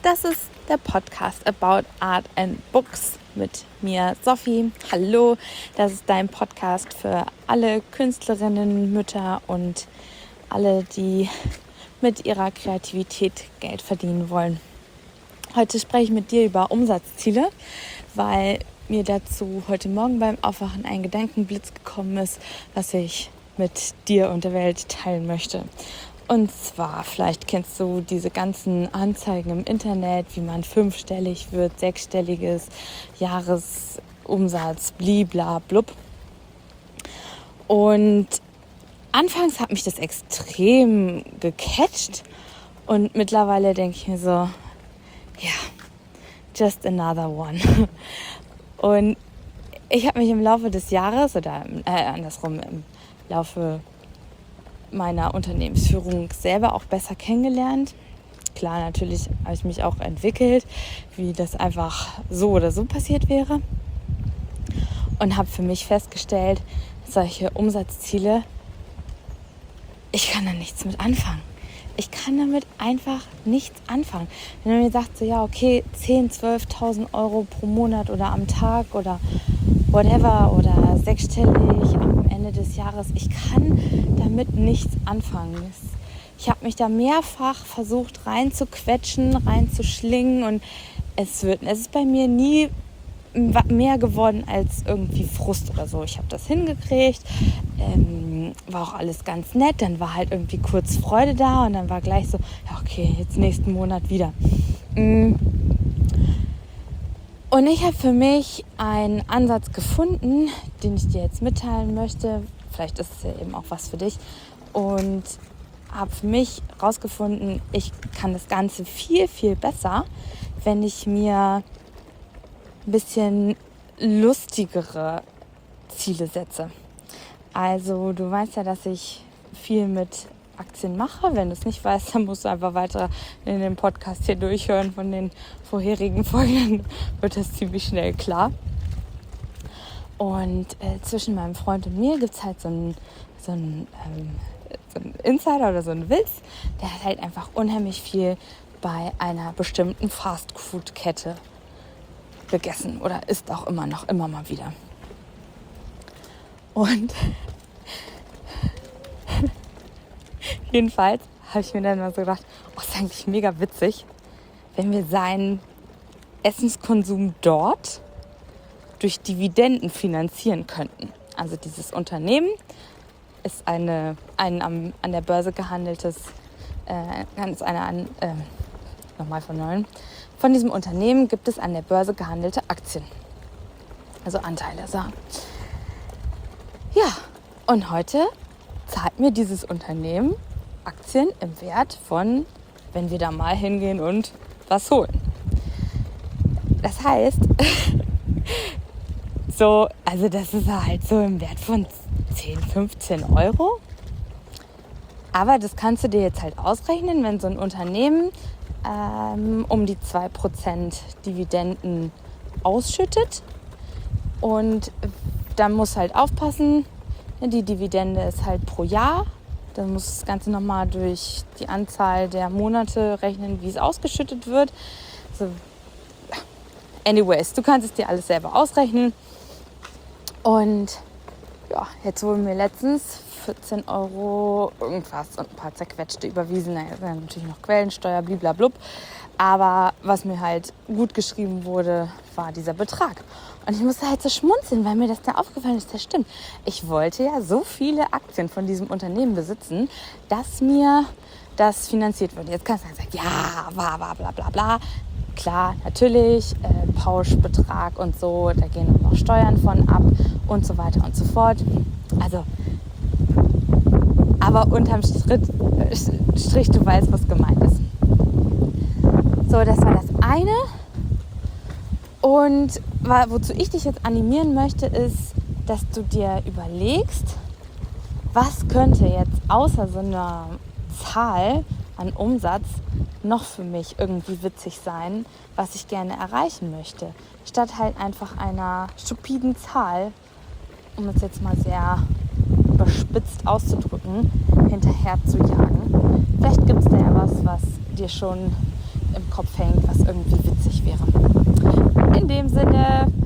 Das ist der Podcast About Art and Books mit mir, Sophie. Hallo, das ist dein Podcast für alle Künstlerinnen, Mütter und alle, die mit ihrer Kreativität Geld verdienen wollen. Heute spreche ich mit dir über Umsatzziele, weil mir dazu heute Morgen beim Aufwachen ein Gedankenblitz gekommen ist, was ich mit dir und der Welt teilen möchte. Und zwar, vielleicht kennst du diese ganzen Anzeigen im Internet, wie man 5-stellig wird, 6-stelliges Jahresumsatz, blibla blub. Und anfangs hat mich das extrem gecatcht und mittlerweile denke ich mir so, ja, just another one. Und ich habe mich im Laufe des Jahres oder im Laufe meiner Unternehmensführung selber auch besser kennengelernt. Klar, natürlich habe ich mich auch entwickelt, wie das einfach so oder so passiert wäre. Und habe für mich festgestellt, solche Umsatzziele, ich kann da nichts mit anfangen. Ich kann damit einfach nichts anfangen. Wenn man mir sagt, so ja, okay, 10.000, 12.000 Euro pro Monat oder am Tag oder whatever oder 6-stellig am Ende des Jahres, ich kann damit nichts anfangen. Ich habe mich da mehrfach versucht reinzuquetschen, reinzuschlingen und es ist bei mir nie mehr geworden als irgendwie Frust oder so. Ich habe das hingekriegt, war auch alles ganz nett, dann war halt irgendwie kurz Freude da und dann war gleich so, ja okay, jetzt nächsten Monat wieder. Und ich habe für mich einen Ansatz gefunden, den ich dir jetzt mitteilen möchte. Vielleicht ist es ja eben auch was für dich. Und habe für mich herausgefunden, ich kann das Ganze viel, viel besser, wenn ich mir ein bisschen lustigere Ziele setze. Also du weißt ja, dass ich viel mit Aktien mache. Wenn du es nicht weißt, dann musst du einfach weiter in den Podcast hier durchhören von den vorherigen Folgen. Wird das ziemlich schnell klar. Und zwischen meinem Freund und mir gibt es halt so einen Insider oder so einen Witz. Der hat halt einfach unheimlich viel bei einer bestimmten Fast-Food-Kette gegessen oder isst auch immer mal wieder. Und jedenfalls habe ich mir dann mal so gedacht, oh, ist eigentlich mega witzig, wenn wir seinen Essenskonsum dort durch Dividenden finanzieren könnten. Also dieses Unternehmen ist ein an der Börse gehandeltes, nochmal von neuem. Von diesem Unternehmen gibt es an der Börse gehandelte Aktien, also Anteile. So. Ja, und heute zahlt mir dieses Unternehmen Aktien im Wert von, wenn wir da mal hingehen und was holen. Das heißt, also das ist halt so im Wert von 10, 15 Euro. Aber das kannst du dir jetzt halt ausrechnen, wenn so ein Unternehmen um die 2% Dividenden ausschüttet. Und dann musst du halt aufpassen, die Dividende ist halt pro Jahr. Dann musst du das Ganze nochmal durch die Anzahl der Monate rechnen, wie es ausgeschüttet wird. So, anyways, du kannst es dir alles selber ausrechnen. Und ja, jetzt wurden mir letztens 14 Euro irgendwas und ein paar zerquetschte überwiesen. Dann natürlich noch Quellensteuer, bliblablub. Aber was mir halt gut geschrieben wurde, war dieser Betrag. Und ich musste halt so schmunzeln, weil mir das da aufgefallen ist. Das stimmt. Ich wollte ja so viele Aktien von diesem Unternehmen besitzen, dass mir das finanziert wird. Jetzt kannst du halt sagen, ja, bla bla bla bla. Klar, natürlich, Pauschbetrag und so, da gehen auch noch Steuern von ab und so weiter und so fort. Also, aber unterm Strich, du weißt, was gemeint ist. So, das war das eine. Und wozu ich dich jetzt animieren möchte, ist, dass du dir überlegst, was könnte jetzt außer so einer Zahl an Umsatz noch für mich irgendwie witzig sein, was ich gerne erreichen möchte. Statt halt einfach einer stupiden Zahl, um es jetzt mal sehr überspitzt auszudrücken, hinterher zu jagen. Vielleicht gibt es da ja was dir schon im Kopf hängt, was irgendwie witzig wäre. In dem Sinne,